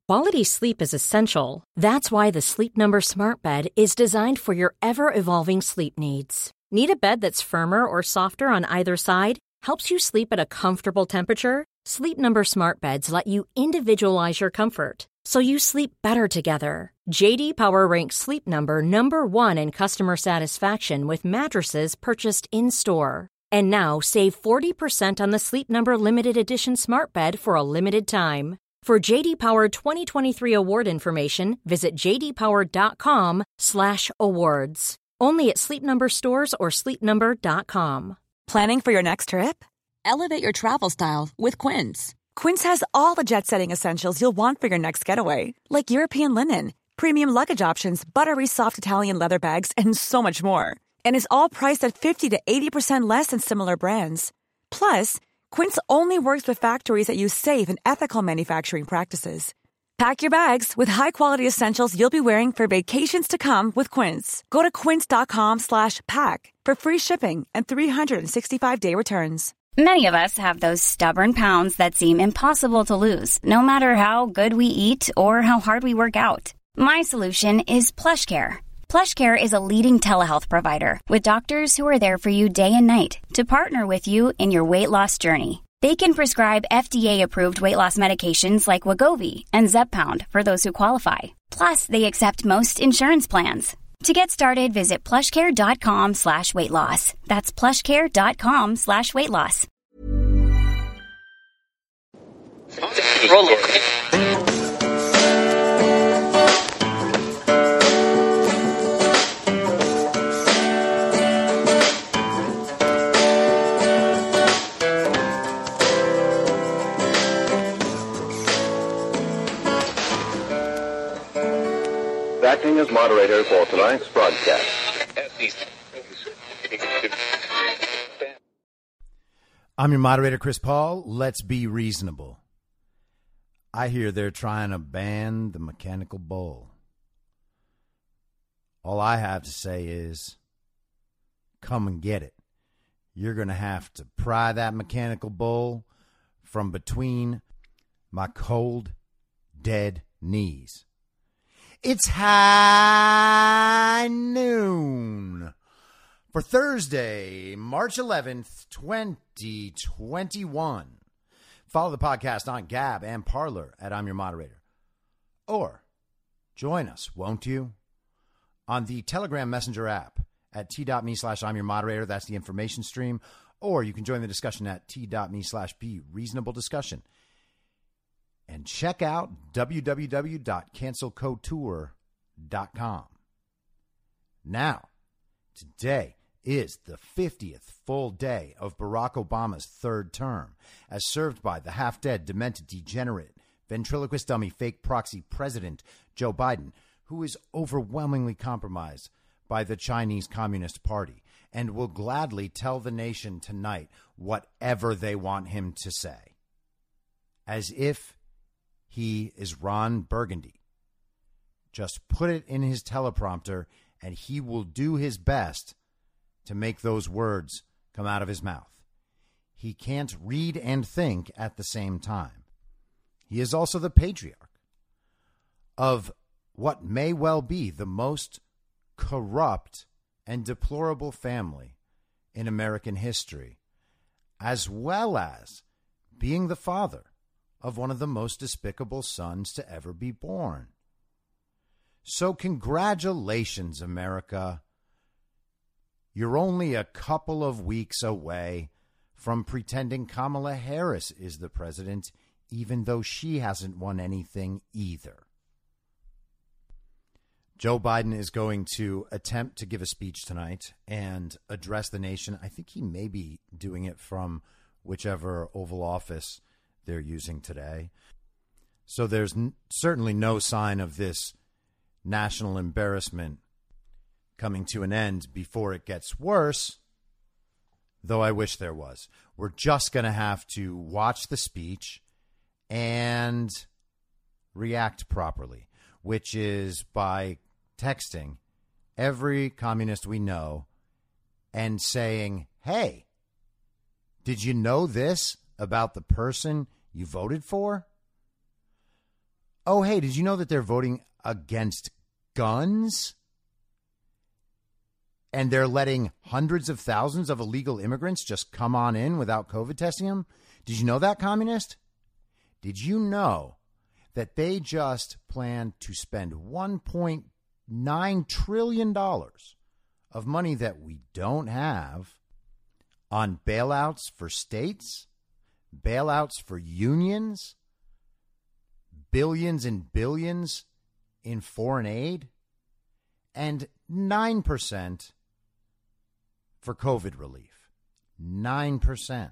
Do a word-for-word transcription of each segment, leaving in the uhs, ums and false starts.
Quality sleep is essential. That's why the Sleep Number Smart Bed is designed for your ever-evolving sleep needs. Need a bed that's firmer or softer on either side? Helps you sleep at a comfortable temperature? Sleep Number Smart Beds let you individualize your comfort, so you sleep better together. J D Power ranks Sleep Number number one in customer satisfaction with mattresses purchased in-store. And now save forty percent on the Sleep Number Limited Edition Smart Bed for a limited time. For J D Power twenty twenty-three award information, visit jdpower.com slash awards. Only at Sleep Number stores or sleep number dot com. Planning for your next trip? Elevate your travel style with Quince. Quince has all the jet-setting essentials you'll want for your next getaway, like European linen, premium luggage options, buttery soft Italian leather bags, and so much more. And is all priced at fifty to eighty percent less than similar brands. Plus, Quince only works with factories that use safe and ethical manufacturing practices. Pack your bags with high-quality essentials you'll be wearing for vacations to come with Quince. Go to quince.com slash pack for free shipping and three sixty-five day returns. Many of us have those stubborn pounds that seem impossible to lose, no matter how good we eat or how hard we work out. My solution is PlushCare. PlushCare is a leading telehealth provider with doctors who are there for you day and night to partner with you in your weight loss journey. They can prescribe F D A-approved weight loss medications like Wegovy and Zepbound for those who qualify. Plus, they accept most insurance plans. To get started, visit plushcare.com slash weight loss. That's plushcare.com slash weight loss. Acting as moderator for tonight's broadcast. I'm your moderator, Chris Paul. Let's be reasonable. I hear they're trying to ban the mechanical bull. All I have to say is, come and get it. You're going to have to pry that mechanical bull from between my cold, dead knees. It's high noon for Thursday, March eleventh, twenty twenty-one. Follow the podcast on Gab and Parler at I'm Your Moderator. Or join us, won't you, on the Telegram Messenger app at t.me slash I'm Your Moderator. That's the information stream. Or you can join the discussion at t.me slash be reasonable discussion. And check out w w w dot cancel couture dot com. Now, today is the fiftieth full day of Barack Obama's third term, as served by the half-dead, demented, degenerate, ventriloquist dummy, fake proxy president Joe Biden, who is overwhelmingly compromised by the Chinese Communist Party and will gladly tell the nation tonight whatever they want him to say. As if he is Ron Burgundy. Just put it in his teleprompter, and he will do his best to make those words come out of his mouth. He can't read and think at the same time. He is also the patriarch of what may well be the most corrupt and deplorable family in American history, as well as being the father of one of the most despicable sons to ever be born. So congratulations, America. You're only a couple of weeks away from pretending Kamala Harris is the president, even though she hasn't won anything either. Joe Biden is going to attempt to give a speech tonight and address the nation. I think he may be doing it from whichever Oval Office they're using today. So there's n- certainly no sign of this national embarrassment coming to an end before it gets worse, though I wish there was. We're just going to have to watch the speech and react properly, which is by texting every communist we know and saying, hey, did you know this about the person you voted for? Oh, hey, did you know that they're voting against guns? And they're letting hundreds of thousands of illegal immigrants just come on in without COVID testing them? Did you know that, communist? Did you know that they just plan to spend one point nine trillion dollars of money that we don't have on bailouts for states, bailouts for unions, billions and billions in foreign aid, and nine percent for COVID relief? nine percent.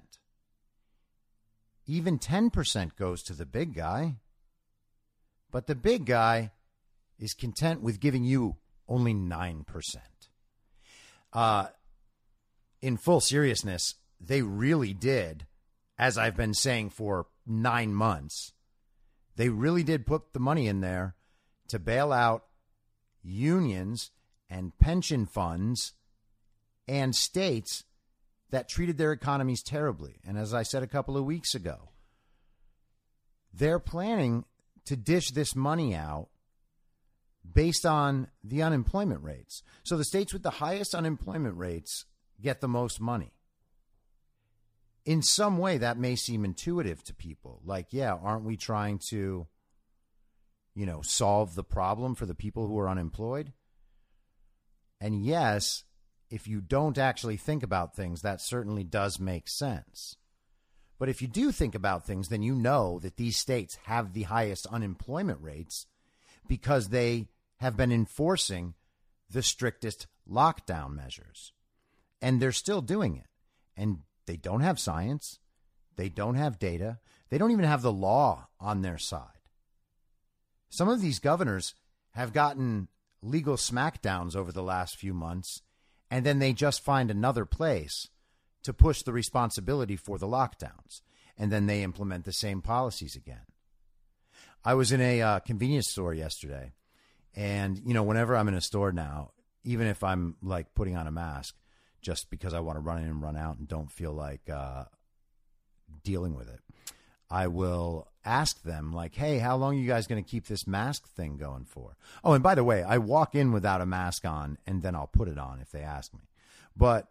Even ten percent goes to the big guy. But the big guy is content with giving you only nine percent. Uh, in full seriousness, they really did, as I've been saying for nine months, they really did put the money in there to bail out unions and pension funds and states that treated their economies terribly. And as I said a couple of weeks ago, they're planning to dish this money out based on the unemployment rates. So the states with the highest unemployment rates get the most money. In some way, that may seem intuitive to people. Like, yeah, aren't we trying to, you know, solve the problem for the people who are unemployed? And yes, if you don't actually think about things, that certainly does make sense. But if you do think about things, then you know that these states have the highest unemployment rates because they have been enforcing the strictest lockdown measures. And they're still doing it. And they don't have science. They don't have data. They don't even have the law on their side. Some of these governors have gotten legal smackdowns over the last few months, and then they just find another place to push the responsibility for the lockdowns, and then they implement the same policies again. I was in a uh, convenience store yesterday, and, you know, whenever I'm in a store now, even if I'm, like, putting on a mask just because I want to run in and run out and don't feel like uh, dealing with it, I will ask them, like, hey, how long are you guys going to keep this mask thing going for? Oh, and by the way, I walk in without a mask on, and then I'll put it on if they ask me. But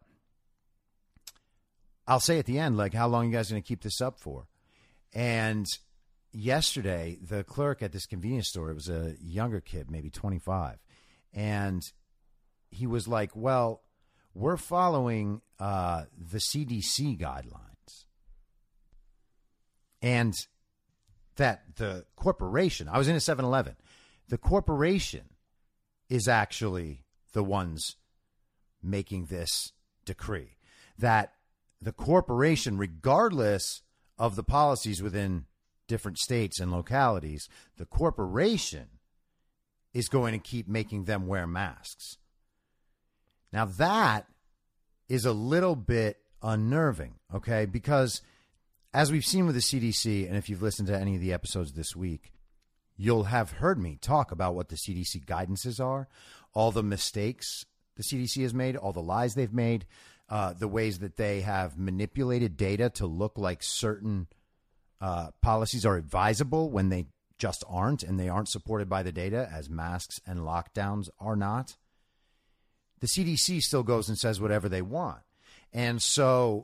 I'll say at the end, like, how long are you guys going to keep this up for? And yesterday, the clerk at this convenience store, it was a younger kid, maybe twenty-five, and he was like, well, we're following uh, the C D C guidelines. And that the corporation, I was in a seven eleven, the corporation is actually the ones making this decree. That the corporation, regardless of the policies within different states and localities, the corporation is going to keep making them wear masks. Now that is a little bit unnerving, okay? Because as we've seen with the C D C, and if you've listened to any of the episodes this week, you'll have heard me talk about what the C D C guidances are, all the mistakes the C D C has made, all the lies they've made, uh, the ways that they have manipulated data to look like certain uh, policies are advisable when they just aren't, and they aren't supported by the data, as masks and lockdowns are not. The C D C still goes and says whatever they want. And so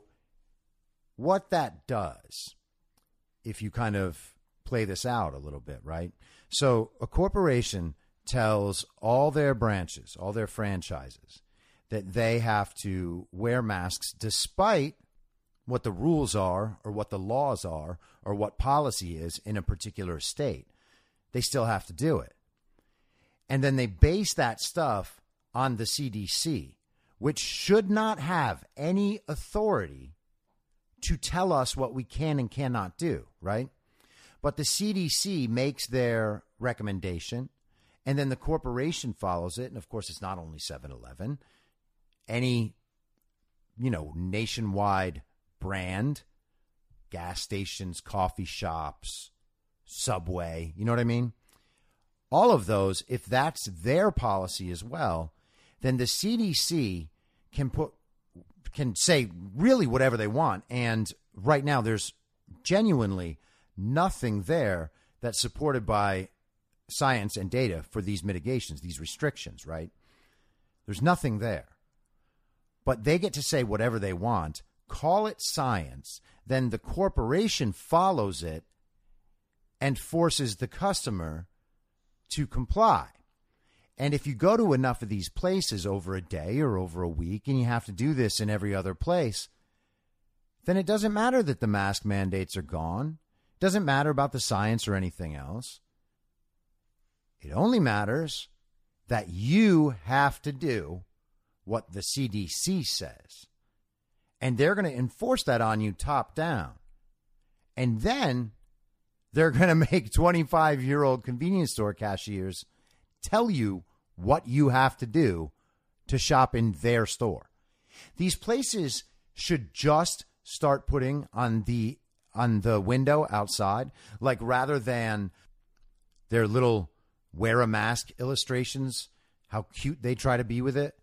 what that does, if you kind of play this out a little bit, right? So a corporation tells all their branches, all their franchises, that they have to wear masks despite what the rules are or what the laws are or what policy is in a particular state. They still have to do it. And then they base that stuff on the C D C, which should not have any authority to tell us what we can and cannot do, right? But the C D C makes their recommendation, and then the corporation follows it. And, of course, it's not only seven eleven. Any, you know, nationwide brand, gas stations, coffee shops, Subway, you know what I mean? All of those, if that's their policy as well, then the C D C can put can say really whatever they want. And right now there's genuinely nothing there that's supported by science and data for these mitigations, these restrictions, right? There's nothing there. But they get to say whatever they want, call it science, then the corporation follows it and forces the customer to comply. And if you go to enough of these places over a day or over a week, and you have to do this in every other place, then it doesn't matter that the mask mandates are gone. It doesn't matter about the science or anything else. It only matters that you have to do what the C D C says. And they're going to enforce that on you top down. And then they're going to make twenty-five-year-old convenience store cashiers tell you what you have to do to shop in their store. These places should just start putting on the on the window outside, like rather than their little wear a mask illustrations, how cute they try to be with it.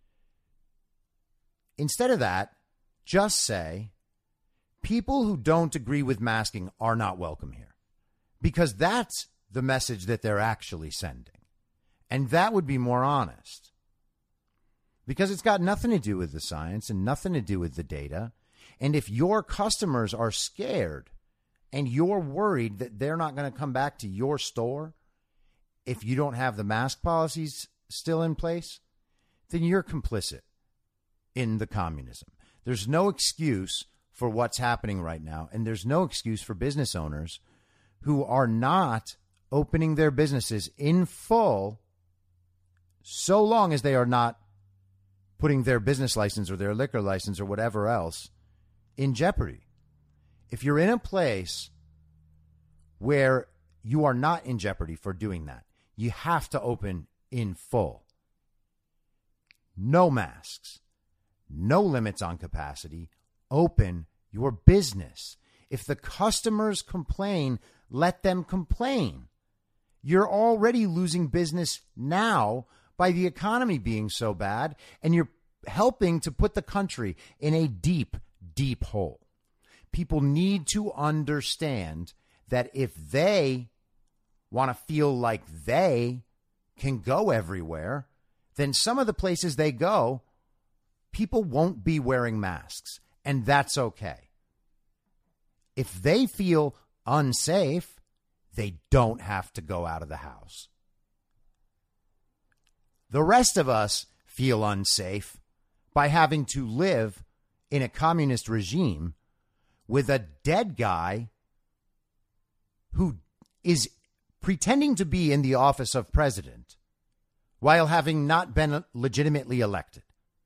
Instead of that, just say, people who don't agree with masking are not welcome here. Because that's the message that they're actually sending. And that would be more honest. Because it's got nothing to do with the science and nothing to do with the data. And if your customers are scared and you're worried that they're not going to come back to your store if you don't have the mask policies still in place, then you're complicit in the communism. There's no excuse for what's happening right now. And there's no excuse for business owners who are not opening their businesses in full so long as they are not putting their business license or their liquor license or whatever else in jeopardy. If you're in a place where you are not in jeopardy for doing that, you have to open in full. No masks, no limits on capacity. Open your business. If the customers complain, let them complain. You're already losing business now by the economy being so bad, and you're helping to put the country in a deep, deep hole. People need to understand that if they want to feel like they can go everywhere, then some of the places they go, people won't be wearing masks, and that's okay. If they feel unsafe, they don't have to go out of the house. The rest of us feel unsafe by having to live in a communist regime with a dead guy who is pretending to be in the office of president while having not been legitimately elected.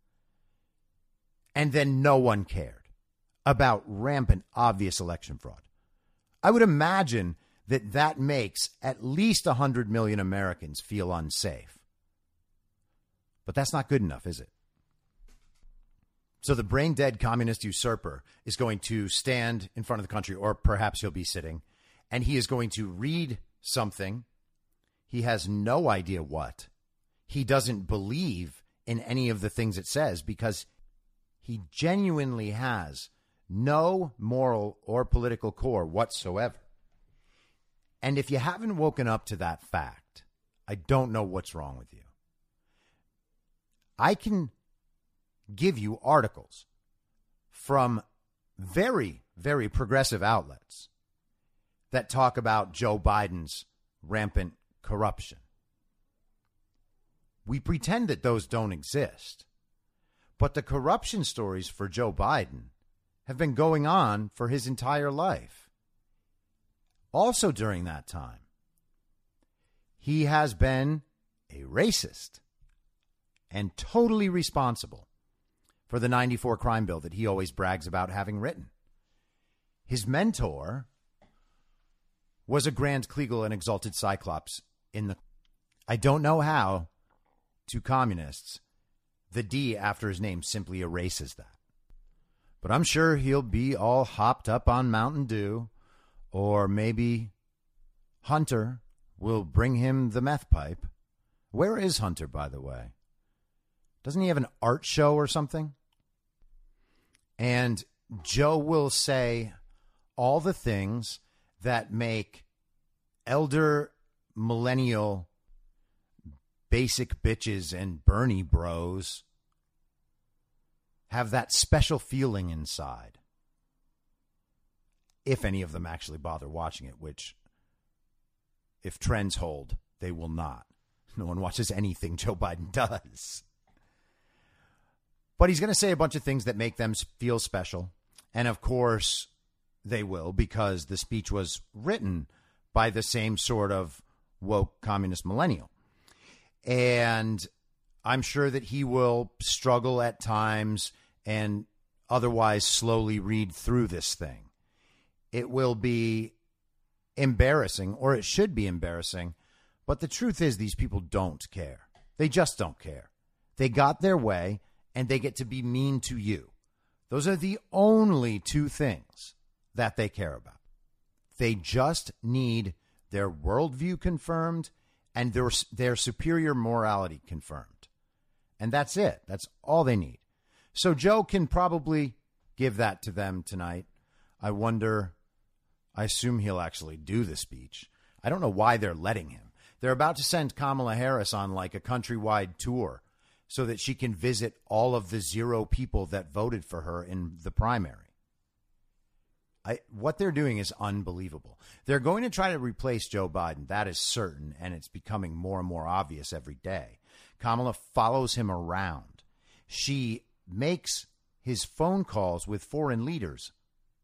And then no one cared about rampant, obvious election fraud. I would imagine that that makes at least one hundred million Americans feel unsafe. But that's not good enough, is it? So the brain-dead communist usurper is going to stand in front of the country, or perhaps he'll be sitting, and he is going to read something. He has no idea what. He doesn't believe in any of the things it says because he genuinely has no moral or political core whatsoever. And if you haven't woken up to that fact, I don't know what's wrong with you. I can give you articles from very, very progressive outlets that talk about Joe Biden's rampant corruption. We pretend that those don't exist. But the corruption stories for Joe Biden have been going on for his entire life. Also during that time, he has been a racist and totally responsible for the ninety-four crime bill that he always brags about having written. His mentor was a Grand Kleagle and exalted Cyclops in the... I don't know how, to communists, the D after his name simply erases that. But I'm sure he'll be all hopped up on Mountain Dew, or maybe Hunter will bring him the meth pipe. Where is Hunter, by the way? Doesn't he have an art show or something? And Joe will say all the things that make elder millennial basic bitches and Bernie bros have that special feeling inside. If any of them actually bother watching it, which, if trends hold, they will not. No one watches anything Joe Biden does. But he's going to say a bunch of things that make them feel special. And of course, they will, because the speech was written by the same sort of woke communist millennial. And I'm sure that he will struggle at times and otherwise slowly read through this thing. It will be embarrassing, or it should be embarrassing. But the truth is, these people don't care. They just don't care. They got their way, and they get to be mean to you. Those are the only two things that they care about. They just need their worldview confirmed and their, their superior morality confirmed. And that's it. That's all they need. So Joe can probably give that to them tonight. I wonder, I assume he'll actually do the speech. I don't know why they're letting him. They're about to send Kamala Harris on like a countrywide tour so that she can visit all of the zero people that voted for her in the primary. I, what they're doing is unbelievable. They're going to try to replace Joe Biden. That is certain, and it's becoming more and more obvious every day. Kamala follows him around. She makes his phone calls with foreign leaders.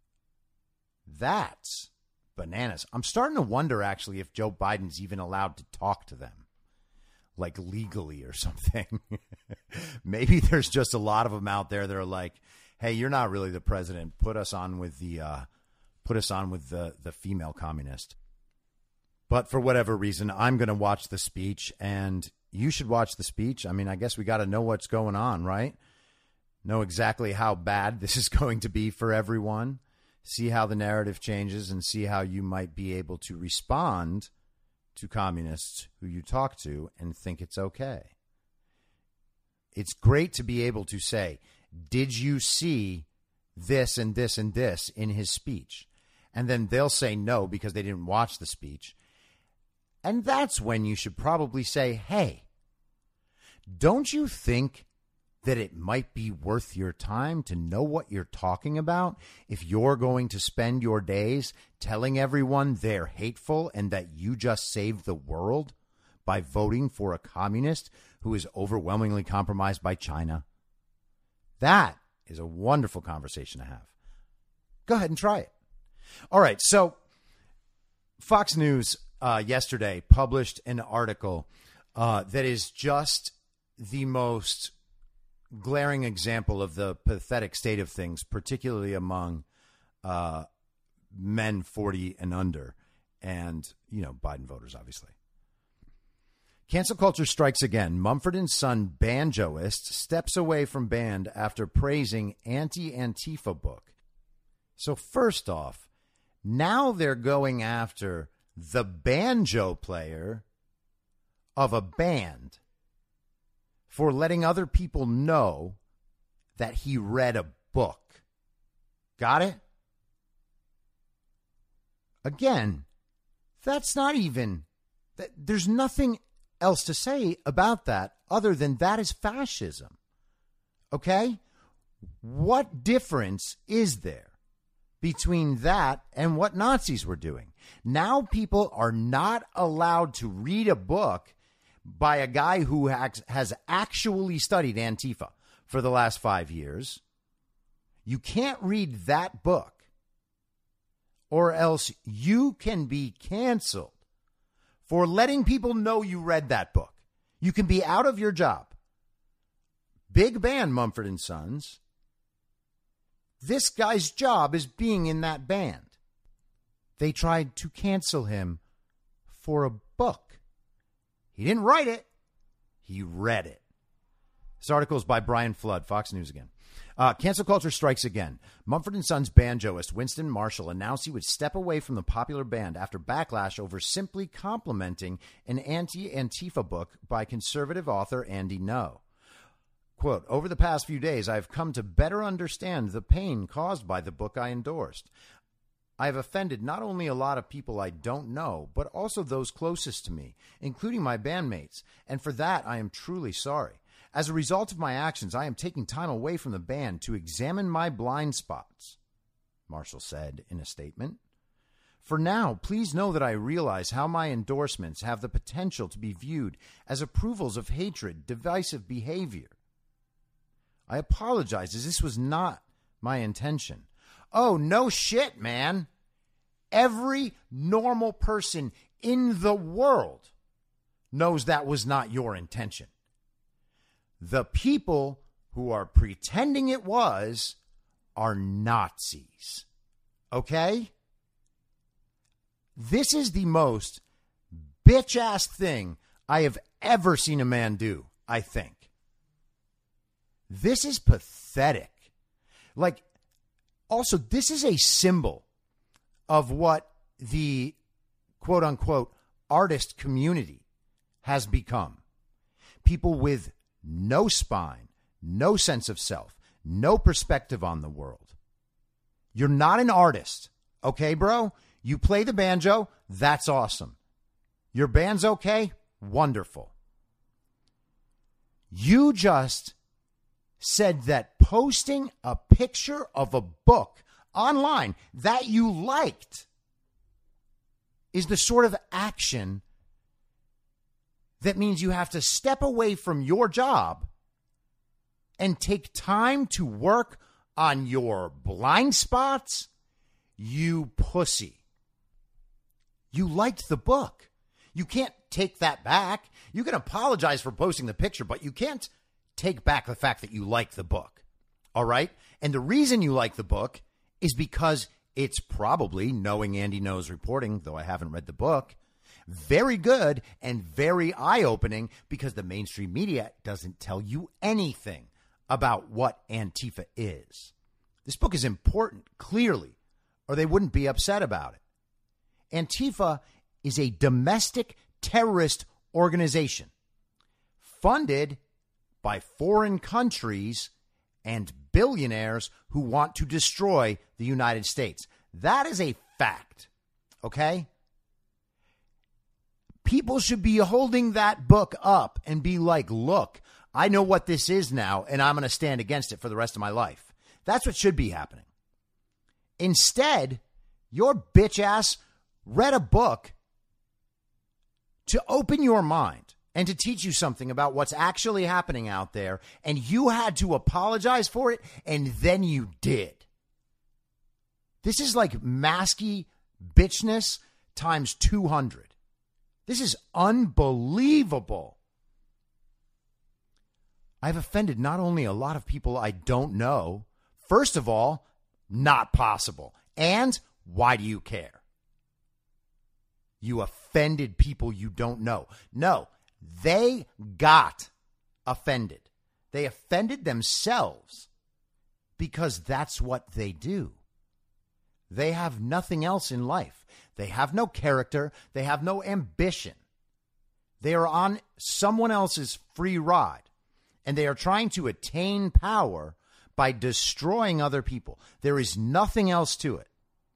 That's bananas. I'm starting to wonder, actually, if Joe Biden's even allowed to talk to them, like legally or something. Maybe there's just a lot of them out there that are like, hey, you're not really the president. Put us on with the uh, put us on with the, the female communist. But for whatever reason, I'm going to watch the speech, and you should watch the speech. I mean, I guess we got to know what's going on, right? Know exactly how bad this is going to be for everyone. See how the narrative changes and see how you might be able to respond to communists who you talk to and think it's okay. It's great to be able to say, did you see this and this and this in his speech? And then they'll say no because they didn't watch the speech. And that's when you should probably say, hey, don't you think that it might be worth your time to know what you're talking about if you're going to spend your days telling everyone they're hateful and that you just saved the world by voting for a communist who is overwhelmingly compromised by China? That is a wonderful conversation to have. Go ahead and try it. All right. So Fox News uh, yesterday published an article uh, that is just the most glaring example of the pathetic state of things, particularly among uh, men forty and under and, you know, Biden voters, obviously. Cancel culture strikes again. Mumford and Son banjoist steps away from band after praising anti-Antifa book. So first off, now they're going after the banjo player of a band for letting other people know that he read a book. Got it? Again, that's not even, that, there's nothing else to say about that other than that is fascism. Okay? What difference is there between that and what Nazis were doing? Now people are not allowed to read a book by a guy who has actually studied Antifa for the last five years. You can't read that book, or else you can be canceled for letting people know you read that book. You can be out of your job. Big band, Mumford and Sons. This guy's job is being in that band. They tried to cancel him for a book. He didn't write it. He read it. This article is by Brian Flood, Fox News again. Uh, cancel culture strikes again. Mumford and Sons banjoist Winston Marshall announced he would step away from the popular band after backlash over simply complimenting an anti-Antifa book by conservative author Andy Ngo. Quote, over the past few days, I have come to better understand the pain caused by the book I endorsed. I have offended not only a lot of people I don't know, but also those closest to me, including my bandmates, and for that I am truly sorry. As a result of my actions, I am taking time away from the band to examine my blind spots, Marshall said in a statement. For now, please know that I realize how my endorsements have the potential to be viewed as approvals of hatred, divisive behavior. I apologize, as this was not my intention. Oh, no shit, man. Every normal person in the world knows that was not your intention. The people who are pretending it was are Nazis. Okay? This is the most bitch-ass thing I have ever seen a man do, I think. This is pathetic. Like, also, this is a symbol of what the quote-unquote artist community has become. People with no spine, no sense of self, no perspective on the world. You're not an artist, okay, bro? You play the banjo, that's awesome. Your band's okay? Wonderful. You just said that posting a picture of a book online that you liked is the sort of action that means you have to step away from your job and take time to work on your blind spots? You pussy. You liked the book. You can't take that back. You can apologize for posting the picture, but you can't take back the fact that you like the book. All right? And the reason you like the book is because it's probably, knowing Andy Ngo's reporting, though I haven't read the book, very good and very eye-opening, because the mainstream media doesn't tell you anything about what Antifa is. This book is important, clearly, or they wouldn't be upset about it. Antifa is a domestic terrorist organization funded by foreign countries and billionaires who want to destroy the United States. That is a fact, okay? People should be holding that book up and be like, look, I know what this is now, and I'm going to stand against it for the rest of my life. That's what should be happening. Instead, your bitch ass read a book to open your mind and to teach you something about what's actually happening out there, and you had to apologize for it, and then you did. This is like masky bitchness times two hundred. This is unbelievable. I've offended not only a lot of people I don't know. First of all, not possible. And why do you care? You offended people you don't know. No, they got offended. They offended themselves because that's what they do. They have nothing else in life. They have no character. They have no ambition. They are on someone else's free ride, and they are trying to attain power by destroying other people. There is nothing else to it.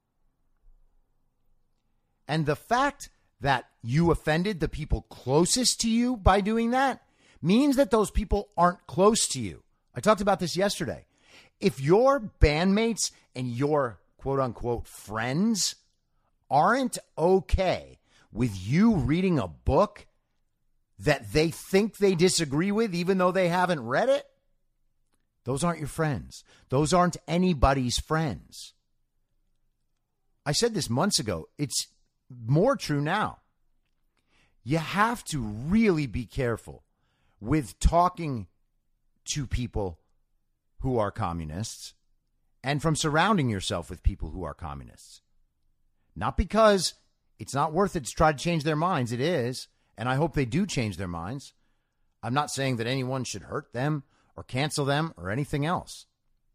And the fact that you offended the people closest to you by doing that means that those people aren't close to you. I talked about this yesterday. If your bandmates and your quote-unquote friends aren't okay with you reading a book that they think they disagree with, even though they haven't read it, those aren't your friends. Those aren't anybody's friends. I said this months ago. It's more true now. You have to really be careful with talking to people who are communists and from surrounding yourself with people who are communists. Not because it's not worth it to try to change their minds. It is. And I hope they do change their minds. I'm not saying that anyone should hurt them or cancel them or anything else.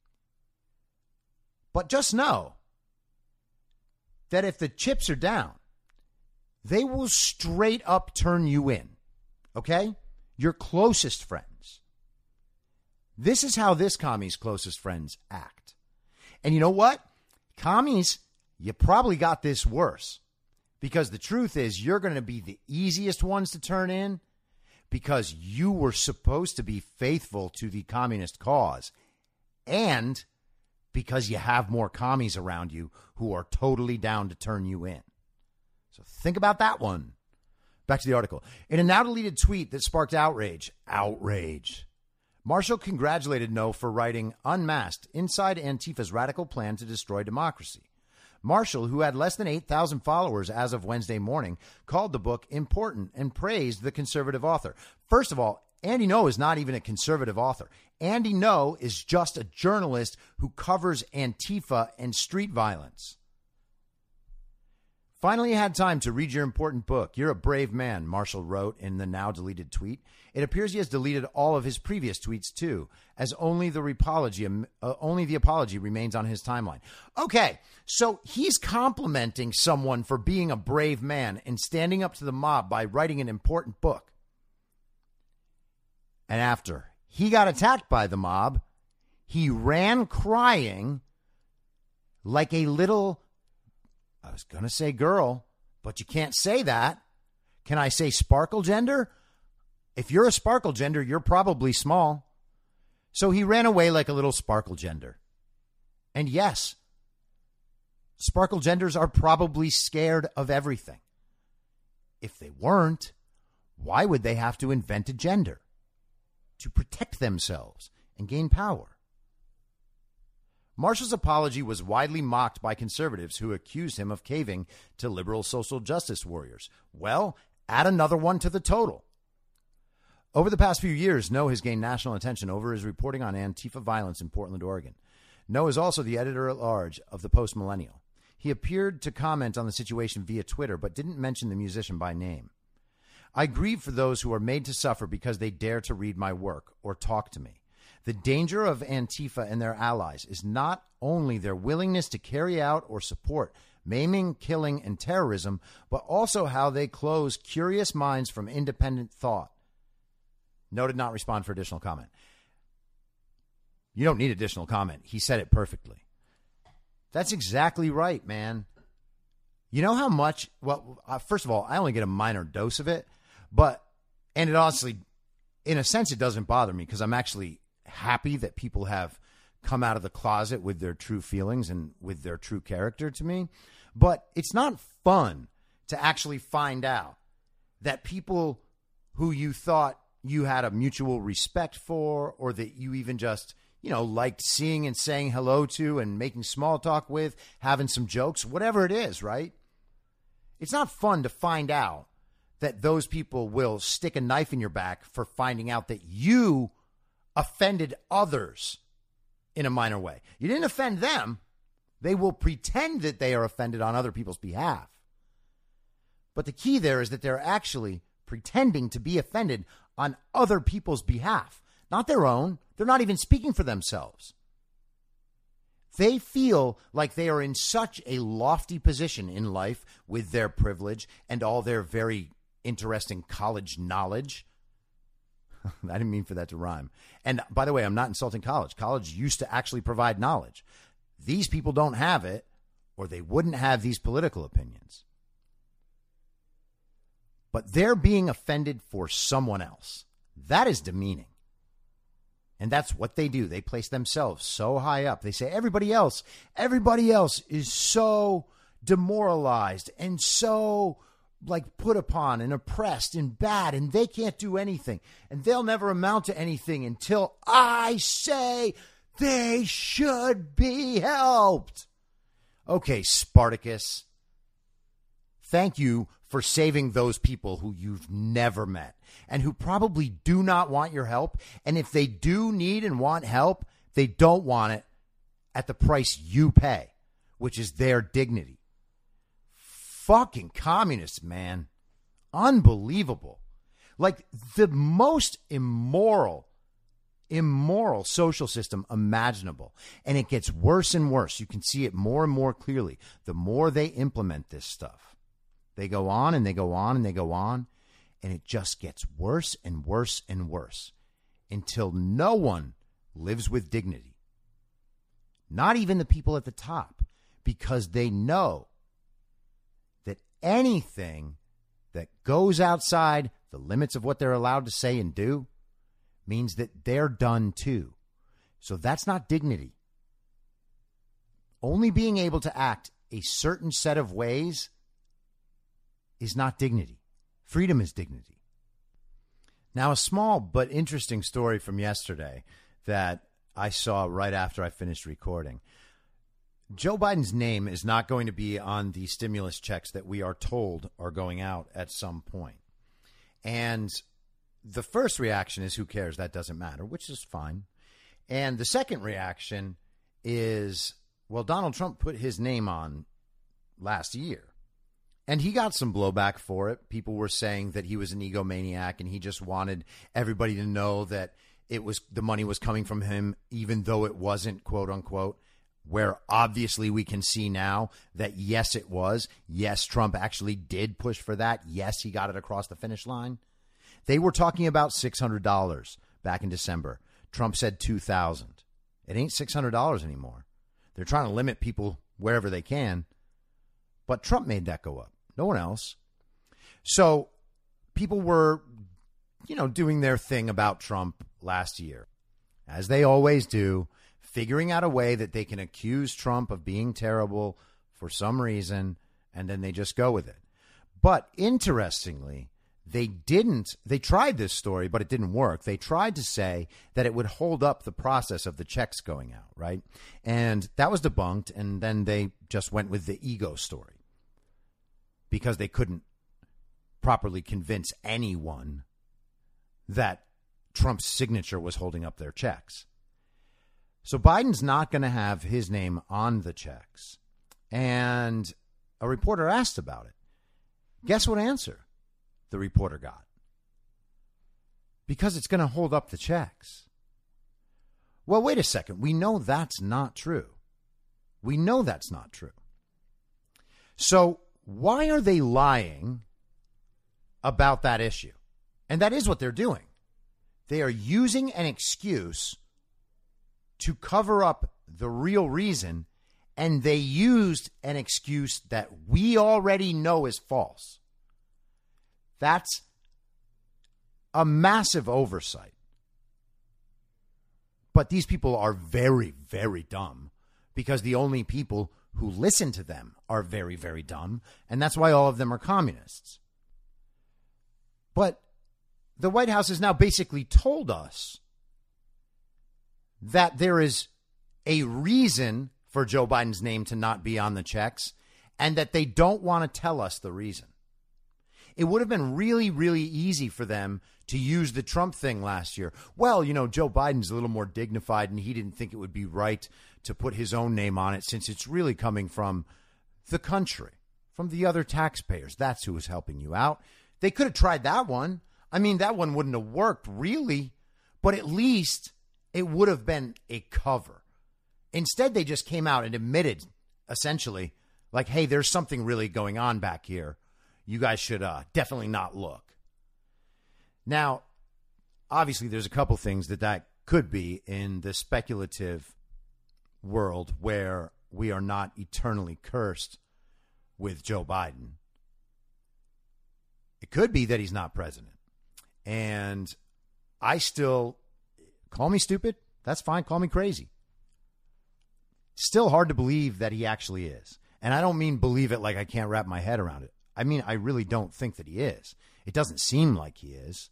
But just know that if the chips are down, they will straight up turn you in. Okay? Your closest friends. This is how this commie's closest friends act. And you know what? Commies you probably got this worse. Because the truth is, you're going to be the easiest ones to turn in because you were supposed to be faithful to the communist cause. And because you have more commies around you who are totally down to turn you in. So think about that one. Back to the article. In a now deleted tweet that sparked outrage, outrage, Marshall congratulated No for writing Unmasked inside Antifa's radical plan to destroy democracy. Marshall, who had less than eight thousand followers as of Wednesday morning, called the book important and praised the conservative author. First of all, Andy No is not even a conservative author. Andy No is just a journalist who covers Antifa and street violence. Finally had time to read your important book. You're a brave man, Marshall wrote in the now deleted tweet. It appears he has deleted all of his previous tweets too, as only the apology, uh, only the apology remains on his timeline. Okay, so he's complimenting someone for being a brave man and standing up to the mob by writing an important book. And after he got attacked by the mob, he ran crying like a little, I was going to say girl, but you can't say that. Can I say sparkle gender? If you're a sparkle gender, you're probably small. So he ran away like a little sparkle gender. And yes, sparkle genders are probably scared of everything. If they weren't, why would they have to invent a gender? To protect themselves and gain power. Marshall's apology was widely mocked by conservatives who accused him of caving to liberal social justice warriors. Well, add another one to the total. Over the past few years, No has gained national attention over his reporting on Antifa violence in Portland, Oregon. No is also the editor-at-large of the Post Millennial. He appeared to comment on the situation via Twitter, but didn't mention the musician by name. I grieve for those who are made to suffer because they dare to read my work or talk to me. The danger of Antifa and their allies is not only their willingness to carry out or support maiming, killing, and terrorism, but also how they close curious minds from independent thought. No did not respond for additional comment. You don't need additional comment. He said it perfectly. That's exactly right, man. You know how much, well, uh, first of all, I only get a minor dose of it, but, and it honestly, in a sense, it doesn't bother me because I'm actually happy that people have come out of the closet with their true feelings and with their true character to me. But it's not fun to actually find out that people who you thought you had a mutual respect for, or that you even just, you know, liked seeing and saying hello to and making small talk with, having some jokes, whatever it is, right? It's not fun to find out that those people will stick a knife in your back for finding out that you offended others in a minor way. You didn't offend them. They will pretend that they are offended on other people's behalf. But the key there is that they're actually pretending to be offended on other people's behalf, not their own. They're not even speaking for themselves. They feel like they are in such a lofty position in life with their privilege and all their very interesting college knowledge. I didn't mean for that to rhyme. And by the way, I'm not insulting college. College used to actually provide knowledge. These people don't have it, or they wouldn't have these political opinions. But they're being offended for someone else. That is demeaning. And that's what they do. They place themselves so high up. They say everybody else, everybody else is so demoralized and so like put upon and oppressed and bad, and they can't do anything. And they'll never amount to anything until I say they should be helped. Okay, Spartacus, thank you for saving those people who you've never met and who probably do not want your help. And if they do need and want help, they don't want it at the price you pay, which is their dignity. Fucking communists, man. Unbelievable. Like the most immoral, immoral social system imaginable. And it gets worse and worse. You can see it more and more clearly the more they implement this stuff. They go on and they go on and they go on, and it just gets worse and worse and worse until no one lives with dignity. Not even the people at the top, because they know that anything that goes outside the limits of what they're allowed to say and do means that they're done too. So that's not dignity. Only being able to act a certain set of ways is not dignity. Freedom is dignity. Now, a small but interesting story from yesterday that I saw right after I finished recording. Joe Biden's name is not going to be on the stimulus checks that we are told are going out at some point. And the first reaction is, who cares? That doesn't matter, which is fine. And the second reaction is, well, Donald Trump put his name on last year. And he got some blowback for it. People were saying that he was an egomaniac and he just wanted everybody to know that it was the money was coming from him, even though it wasn't, quote unquote, where obviously we can see now that, yes, it was. Yes, Trump actually did push for that. Yes, he got it across the finish line. They were talking about six hundred dollars back in December. Trump said two thousand dollars. It ain't six hundred dollars anymore. They're trying to limit people wherever they can. But Trump made that go up. No one else. So people were, you know, doing their thing about Trump last year, as they always do, figuring out a way that they can accuse Trump of being terrible for some reason, and then they just go with it. But interestingly, they didn't, they tried this story, but it didn't work. They tried to say that it would hold up the process of the checks going out, right? And that was debunked, and then they just went with the ego story because they couldn't properly convince anyone that Trump's signature was holding up their checks. So Biden's not going to have his name on the checks. And a reporter asked about it. Guess what answer the reporter got? Because it's going to hold up the checks. Well, wait a second. We know that's not true. We know that's not true. So why are they lying about that issue? And that is what they're doing. They are using an excuse to cover up the real reason, and they used an excuse that we already know is false. That's a massive oversight. But these people are very, very dumb because the only people who listen to them are very, very dumb, and that's why all of them are communists. But the White House has now basically told us that there is a reason for Joe Biden's name to not be on the checks, and that they don't want to tell us the reason. It would have been really, really easy for them to use the Trump thing last year. Well, you know, Joe Biden's a little more dignified, and he didn't think it would be right to put his own name on it since it's really coming from the country, from the other taxpayers. That's who was helping you out. They could have tried that one. I mean, that one wouldn't have worked, really, but at least it would have been a cover. Instead, they just came out and admitted, essentially, like, hey, there's something really going on back here. You guys should uh, definitely not look. Now, obviously, there's a couple things that that could be in the speculative world where we are not eternally cursed with Joe Biden. It could be that he's not president. And I still, call me stupid. That's fine. Call me crazy. Still hard to believe that he actually is. And I don't mean believe it like I can't wrap my head around it. I mean, I really don't think that he is. It doesn't seem like he is.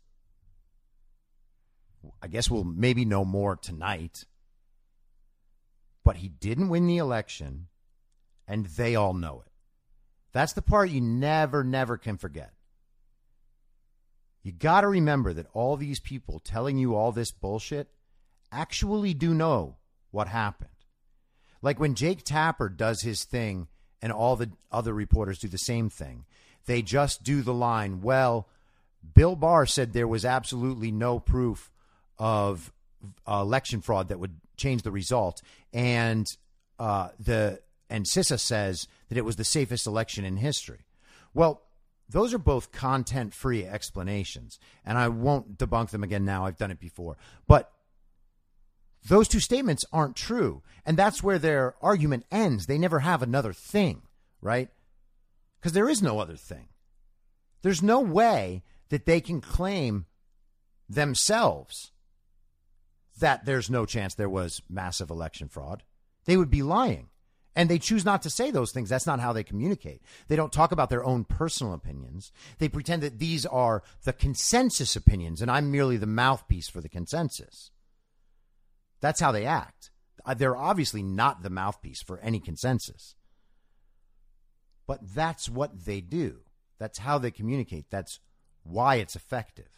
I guess we'll maybe know more tonight. But he didn't win the election, and they all know it. That's the part you never, never can forget. You got to remember that all these people telling you all this bullshit actually do know what happened. Like when Jake Tapper does his thing and all the other reporters do the same thing. They just do the line, well, Bill Barr said there was absolutely no proof of uh, election fraud that would change the result. And uh, the and CISA says that it was the safest election in history. Well, those are both content-free explanations, and I won't debunk them again now. I've done it before. But Those two statements aren't true. And that's where their argument ends. They never have another thing, right? Because there is no other thing. There's no way that they can claim themselves that there's no chance there was massive election fraud. They would be lying. And they choose not to say those things. That's not how they communicate. They don't talk about their own personal opinions. They pretend that these are the consensus opinions, and I'm merely the mouthpiece for the consensus. That's how they act. They're obviously not the mouthpiece for any consensus. But that's what they do. That's how they communicate. That's why it's effective.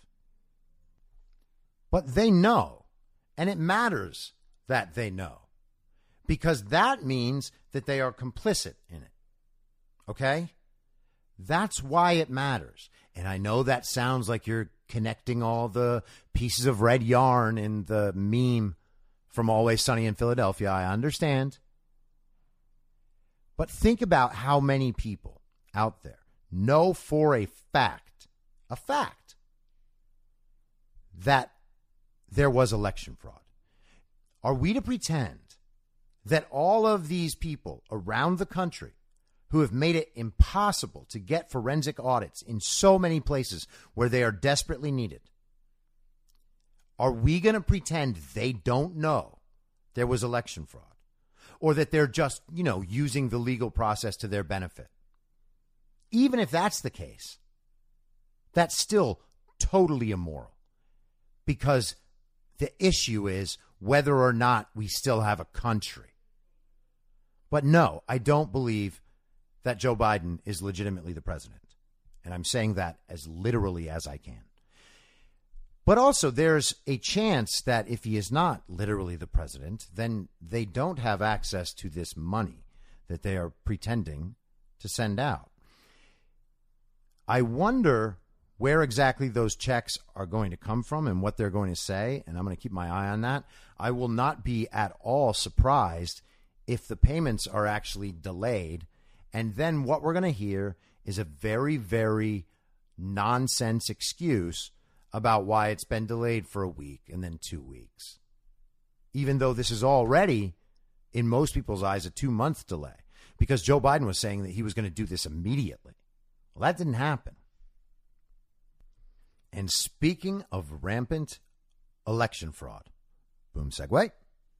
But they know, and it matters that they know, because that means that they are complicit in it. Okay? That's why it matters. And I know that sounds like you're connecting all the pieces of red yarn in the meme from Always Sunny in Philadelphia. I understand. But think about how many people out there know for a fact, a fact, that there was election fraud. Are we to pretend that all of these people around the country who have made it impossible to get forensic audits in so many places where they are desperately needed, are we going to pretend they don't know there was election fraud, or that they're just, you know, using the legal process to their benefit? Even if that's the case, that's still totally immoral, because the issue is whether or not we still have a country. But no, I don't believe that Joe Biden is legitimately the president. And I'm saying that as literally as I can. But also, there's a chance that if he is not literally the president, then they don't have access to this money that they are pretending to send out. I wonder where exactly those checks are going to come from and what they're going to say, and I'm going to keep my eye on that. I will not be at all surprised if the payments are actually delayed, and then what we're going to hear is a very, very nonsense excuse about why it's been delayed for a week and then two weeks, even though this is already, in most people's eyes, a two-month delay, because Joe Biden was saying that he was going to do this immediately. Well, that didn't happen. And speaking of rampant election fraud, boom segue.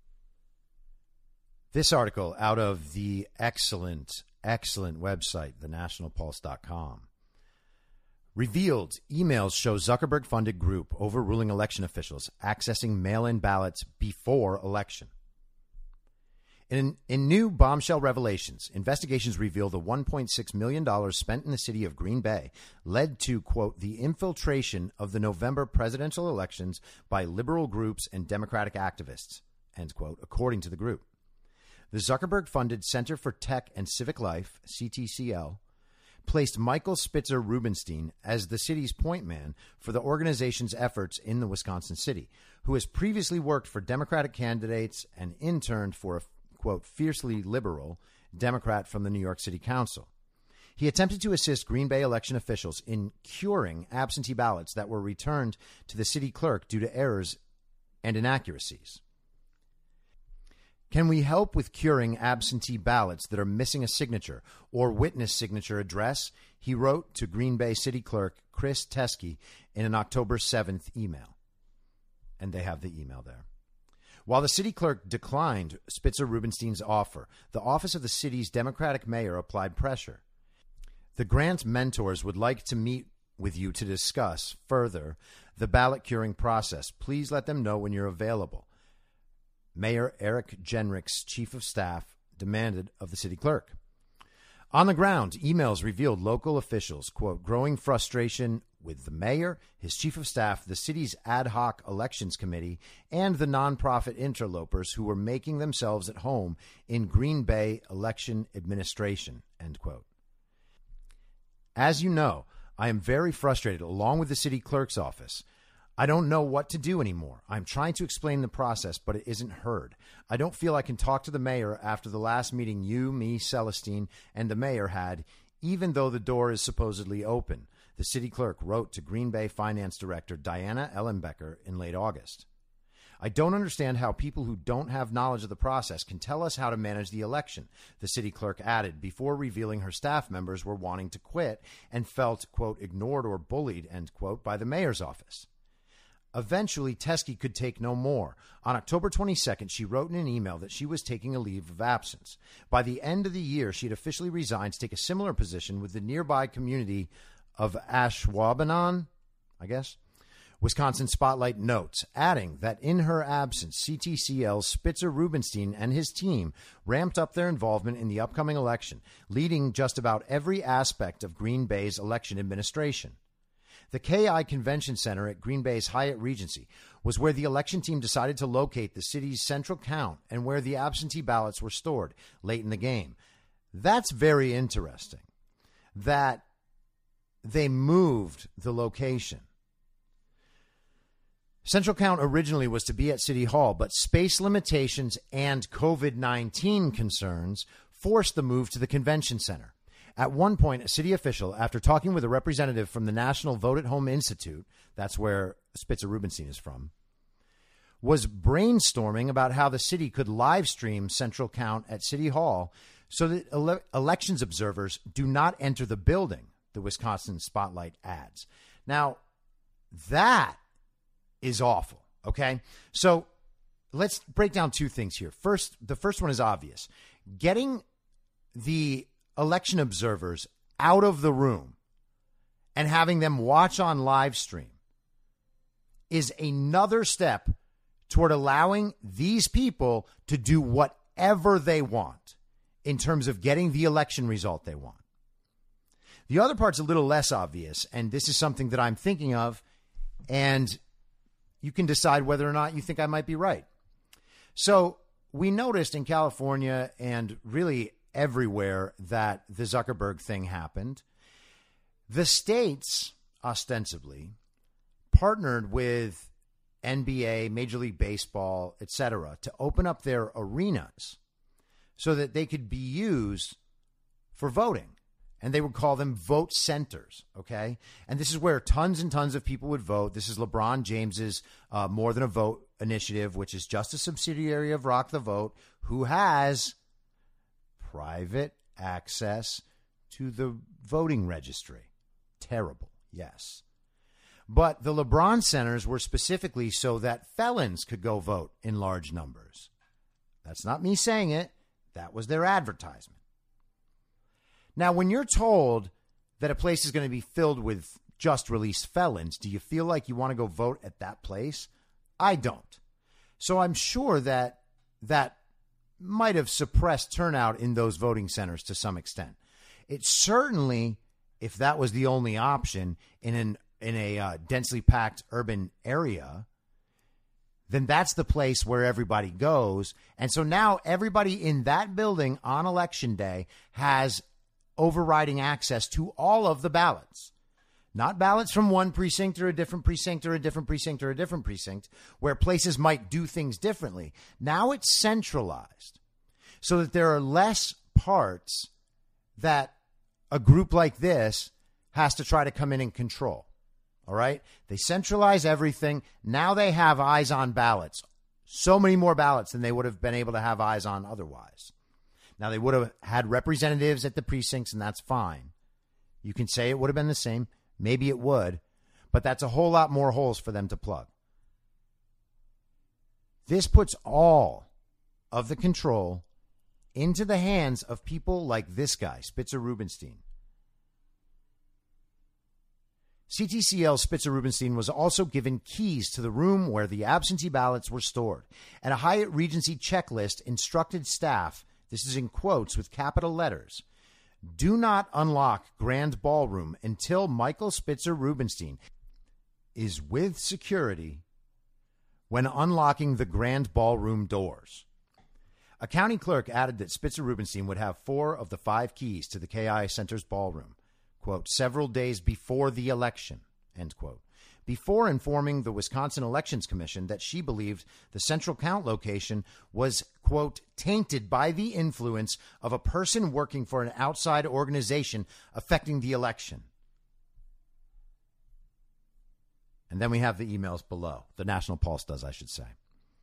This article out of the excellent, excellent website, the national pulse dot com, revealed emails show Zuckerberg-funded group overruling election officials accessing mail-in ballots before election. In, in new bombshell revelations, investigations reveal the one point six million dollars spent in the city of Green Bay led to, quote, the infiltration of the November presidential elections by liberal groups and Democratic activists, end quote, according to the group. The Zuckerberg-funded Center for Tech and Civic Life, C T C L, placed Michael Spitzer Rubenstein as the city's point man for the organization's efforts in the Wisconsin city, who has previously worked for Democratic candidates and interned for a, quote, fiercely liberal Democrat from the New York City Council. He attempted to assist Green Bay election officials in curing absentee ballots that were returned to the city clerk due to errors and inaccuracies. Can we help with curing absentee ballots that are missing a signature or witness signature address? He wrote to Green Bay City Clerk Chris Teske in an October seventh email. And they have the email there. While the city clerk declined Spitzer Rubenstein's offer, the office of the city's Democratic mayor applied pressure. The grant mentors would like to meet with you to discuss further the ballot curing process. Please let them know when you're available. Mayor Eric Jenrick's chief of staff demanded of the city clerk. On the ground, emails revealed local officials, quote, growing frustration with the mayor, his chief of staff, the city's ad hoc elections committee, and the nonprofit interlopers who were making themselves at home in Green Bay election administration, end quote. As you know, I am very frustrated along with the city clerk's office. I don't know what to do anymore. I'm trying to explain the process, but it isn't heard. I don't feel I can talk to the mayor after the last meeting you, me, Celestine, and the mayor had, even though the door is supposedly open, the city clerk wrote to Green Bay Finance Director Diana Ellenbecker in late August. I don't understand how people who don't have knowledge of the process can tell us how to manage the election, the city clerk added before revealing her staff members were wanting to quit and felt, quote, ignored or bullied, end quote, by the mayor's office. Eventually, Teske could take no more. On October twenty-second, she wrote in an email that she was taking a leave of absence. By the end of the year, she had officially resigned to take a similar position with the nearby community of Ashwaubenon, I guess. Wisconsin Spotlight notes, adding that in her absence, C T C L's Spitzer Rubenstein and his team ramped up their involvement in the upcoming election, leading just about every aspect of Green Bay's election administration. The K I Convention Center at Green Bay's Hyatt Regency was where the election team decided to locate the city's central count and where the absentee ballots were stored late in the game. That's very interesting that they moved the location. Central Count originally was to be at City Hall, but space limitations and COVID nineteen concerns forced the move to the convention center. At one point, a city official, after talking with a representative from the National Vote at Home Institute, that's where Spitzer Rubenstein is from, was brainstorming about how the city could live stream Central Count at City Hall so that ele- elections observers do not enter the building, the Wisconsin Spotlight adds. Now, that is awful, okay? So let's break down two things here. First, the first one is obvious. Getting the election observers out of the room and having them watch on live stream is another step toward allowing these people to do whatever they want in terms of getting the election result they want. The other part's a little less obvious, and this is something that I'm thinking of, and you can decide whether or not you think I might be right. So we noticed in California and really everywhere that the Zuckerberg thing happened. The states, ostensibly, partnered with N B A, Major League Baseball, et cetera, to open up their arenas so that they could be used for voting. And they would call them vote centers, okay? And this is where tons and tons of people would vote. This is LeBron James's uh, More Than a Vote initiative, which is just a subsidiary of Rock the Vote, who has private access to the voting registry. Terrible, yes. But the LeBron centers were specifically so that felons could go vote in large numbers. That's not me saying it. That was their advertisement. Now, when you're told that a place is going to be filled with just released felons, do you feel like you want to go vote at that place? I don't. So I'm sure that that might have suppressed turnout in those voting centers to some extent. It certainly, if that was the only option in an in a uh, densely packed urban area, then that's the place where everybody goes. And so now everybody in that building on election day has overriding access to all of the ballots, not ballots from one precinct or a different precinct or a different precinct or a different precinct where places might do things differently. Now it's centralized so that there are less parts that a group like this has to try to come in and control. All right. They centralize everything. Now they have eyes on ballots, so many more ballots than they would have been able to have eyes on otherwise. Now, they would have had representatives at the precincts, and that's fine. You can say it would have been the same. Maybe it would. But that's a whole lot more holes for them to plug. This puts all of the control into the hands of people like this guy, Spitzer Rubenstein. C T C L's Spitzer Rubenstein was also given keys to the room where the absentee ballots were stored, and a Hyatt Regency checklist instructed staff, this is in quotes with capital letters, do not unlock Grand Ballroom until Michael Spitzer Rubenstein is with security when unlocking the Grand Ballroom doors. A county clerk added that Spitzer Rubenstein would have four of the five keys to the K I Center's ballroom, quote, several days before the election, end quote, before informing the Wisconsin Elections Commission that she believed the Central Count location was, quote, tainted by the influence of a person working for an outside organization affecting the election. And then we have the emails below. The National Pulse does, I should say.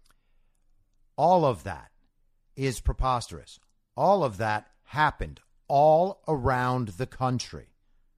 All of that is preposterous. All of that happened all around the country.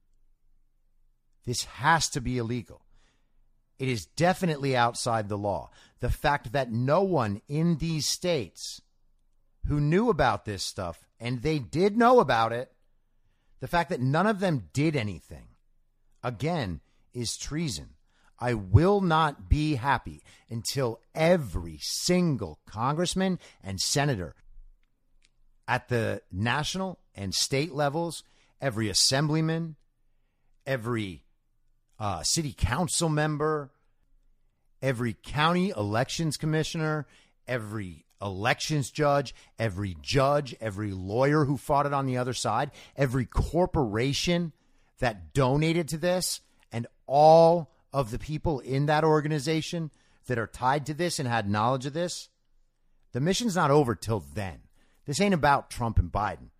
This has to be illegal. It is definitely outside the law. The fact that no one in these states who knew about this stuff, and they did know about it, the fact that none of them did anything, again, is treason. I will not be happy until every single congressman and senator at the national and state levels, every assemblyman, every uh, city council member, every county elections commissioner, every elections judge, every judge, every lawyer who fought it on the other side, every corporation that donated to this, and all of the people in that organization that are tied to this and had knowledge of this, the mission's not over till then. This ain't about Trump and Biden.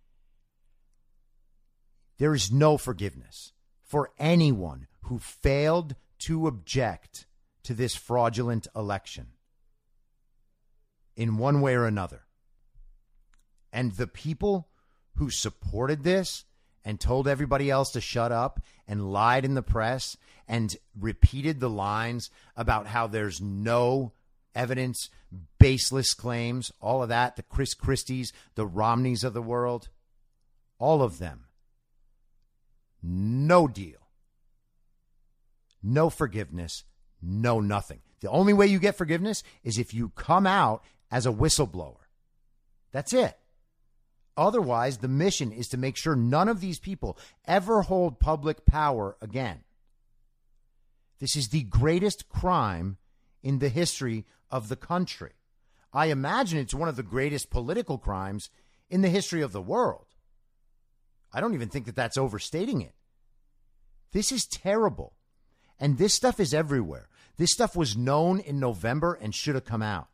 There is no forgiveness for anyone who failed to object to this fraudulent election in one way or another. And the people who supported this and told everybody else to shut up and lied in the press and repeated the lines about how there's no evidence, baseless claims, all of that, the Chris Christies, the Romneys of the world, all of them. No deal. No forgiveness. No nothing. The only way you get forgiveness is if you come out as a whistleblower. That's it. Otherwise, the mission is to make sure none of these people ever hold public power again. This is the greatest crime in the history of the country. I imagine it's one of the greatest political crimes in the history of the world. I don't even think that that's overstating it. This is terrible. And this stuff is everywhere. This stuff was known in November and should have come out.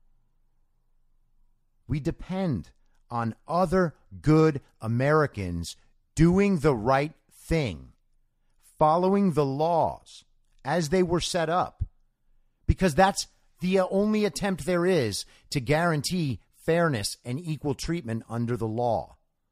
We depend on other good Americans doing the right thing, following the laws as they were set up, because that's the only attempt there is to guarantee fairness and equal treatment under the law.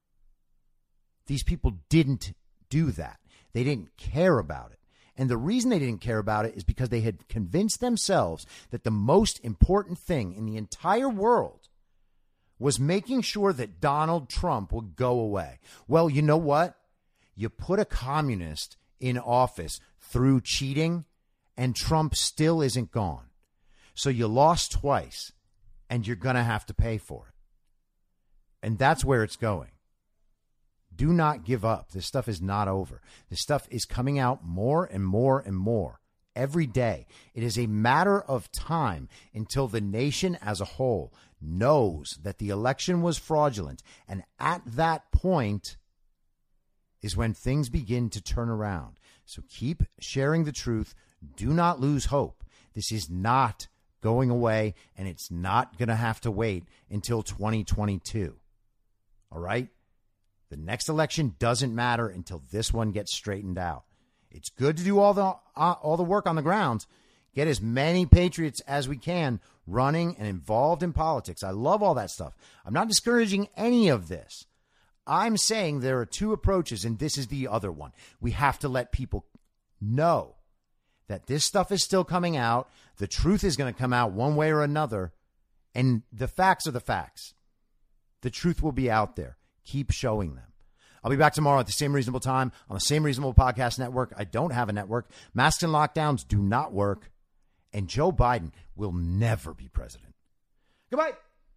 These people didn't do that. They didn't care about it. And the reason they didn't care about it is because they had convinced themselves that the most important thing in the entire world was making sure that Donald Trump would go away. Well, you know what? You put a communist in office through cheating, and Trump still isn't gone. So you lost twice, and you're going to have to pay for it. And that's where it's going. Do not give up. This stuff is not over. This stuff is coming out more and more and more every day. It is a matter of time until the nation as a whole knows that the election was fraudulent. And at that point is when things begin to turn around. So keep sharing the truth. Do not lose hope. This is not going away, and it's not going to have to wait until twenty twenty-two. All right? The next election doesn't matter until this one gets straightened out. It's good to do all the uh, all the work on the ground. Get as many patriots as we can running and involved in politics. I love all that stuff. I'm not discouraging any of this. I'm saying there are two approaches, and this is the other one. We have to let people know that this stuff is still coming out. The truth is going to come out one way or another, and the facts are the facts. The truth will be out there. Keep showing them. I'll be back tomorrow at the same reasonable time on the same reasonable podcast network. I don't have a network. Masks and lockdowns do not work. And Joe Biden will never be president. Goodbye.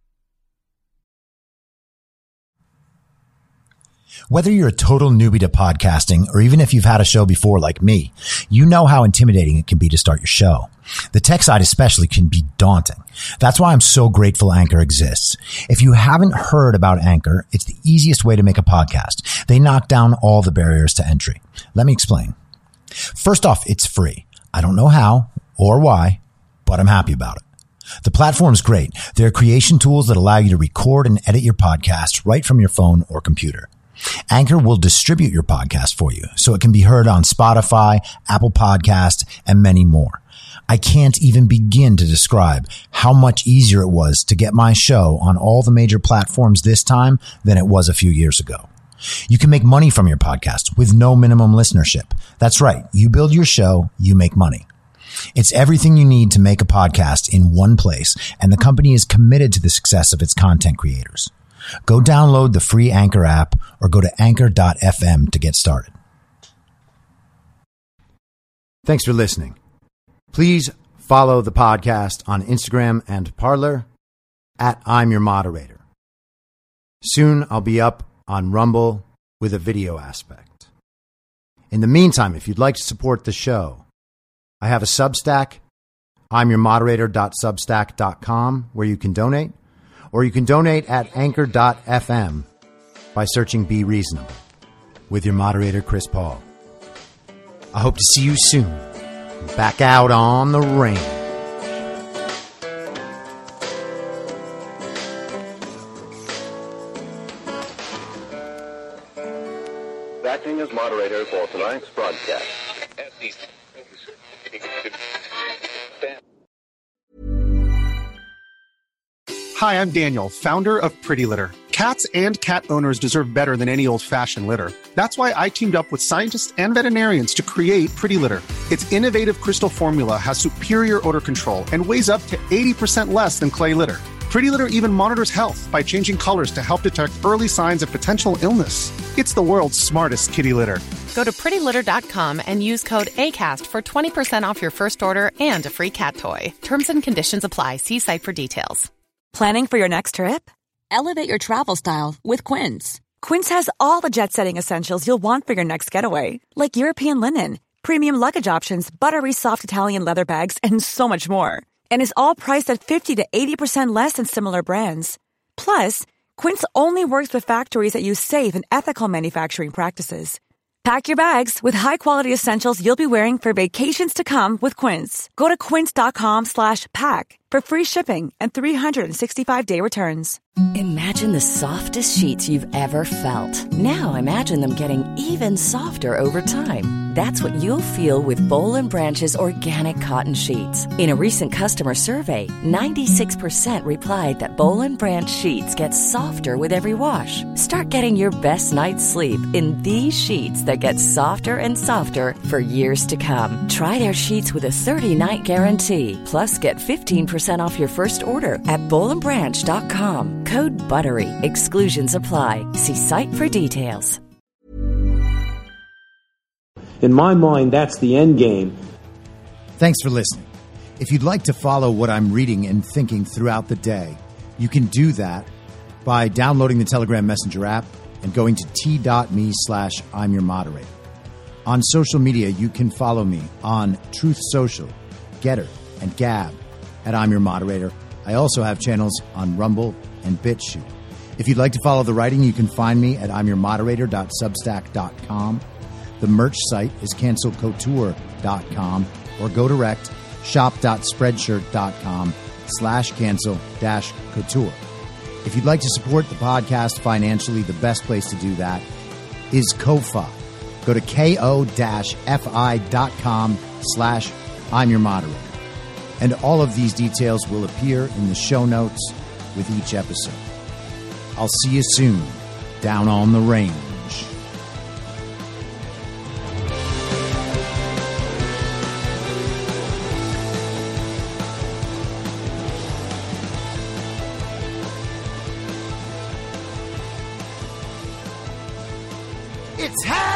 Whether you're a total newbie to podcasting or even if you've had a show before like me, you know how intimidating it can be to start your show. The tech side especially can be daunting. That's why I'm so grateful Anchor exists. If you haven't heard about Anchor, it's the easiest way to make a podcast. They knock down all the barriers to entry. Let me explain. First off, it's free. I don't know how or why, but I'm happy about it. The platform's great. There are creation tools that allow you to record and edit your podcast right from your phone or computer. Anchor will distribute your podcast for you so it can be heard on Spotify, Apple Podcasts, and many more. I can't even begin to describe how much easier it was to get my show on all the major platforms this time than it was a few years ago. You can make money from your podcast with no minimum listenership. That's right. You build your show, you make money. It's everything you need to make a podcast in one place, and the company is committed to the success of its content creators. Go download the free Anchor app or go to anchor dot f m to get started. Thanks for listening. Please follow the podcast on Instagram and Parler at I'm Your Moderator. Soon I'll be up on Rumble with a video aspect. In the meantime, if you'd like to support the show, I have a Substack, I'm your moderator dot substack dot com, where you can donate, or you can donate at anchor dot f m by searching Be Reasonable with your moderator, Chris Paul. I hope to see you soon. Back out on the range. Acting as moderator for tonight's broadcast. Hi, I'm Daniel, founder of Pretty Litter. Cats and cat owners deserve better than any old-fashioned litter. That's why I teamed up with scientists and veterinarians to create Pretty Litter. Its innovative crystal formula has superior odor control and weighs up to eighty percent less than clay litter. Pretty Litter even monitors health by changing colors to help detect early signs of potential illness. It's the world's smartest kitty litter. Go to pretty litter dot com and use code ACAST for twenty percent off your first order and a free cat toy. Terms and conditions apply. See site for details. Planning for your next trip? Elevate your travel style with Quince. Quince has all the jet-setting essentials you'll want for your next getaway, like European linen, premium luggage options, buttery soft Italian leather bags, and so much more. And is all priced at fifty to eighty percent less than similar brands. Plus, Quince only works with factories that use safe and ethical manufacturing practices. Pack your bags with high-quality essentials you'll be wearing for vacations to come with Quince. Go to quince dot com slash pack for free shipping and three sixty-five day returns. Imagine the softest sheets you've ever felt. Now imagine them getting even softer over time. That's what you'll feel with Boll and Branch's organic cotton sheets. In a recent customer survey, ninety-six percent replied that Boll and Branch sheets get softer with every wash. Start getting your best night's sleep in these sheets that get softer and softer for years to come. Try their sheets with a thirty-night guarantee. Plus, get fifteen percent off your first order at boll and branch dot com. Code BUTTERY. Exclusions apply. See site for details. In my mind, that's the end game. Thanks for listening. If you'd like to follow what I'm reading and thinking throughout the day, you can do that by downloading the Telegram Messenger app and going to t.me slash I'm your moderator. On social media, you can follow me on Truth Social, Getter, and Gab at I'm your moderator. I also have channels on Rumble and BitChute. If you'd like to follow the writing, you can find me at I'm your moderator dot substack dot com. The merch site is cancel couture dot com or go direct shop dot spreadshirt dot com slash cancel dash couture. If you'd like to support the podcast financially, the best place to do that is Ko-Fi. Go to ko-fi dot com slash I'm your moderator. And all of these details will appear in the show notes with each episode. I'll see you soon down on the range. It's happening!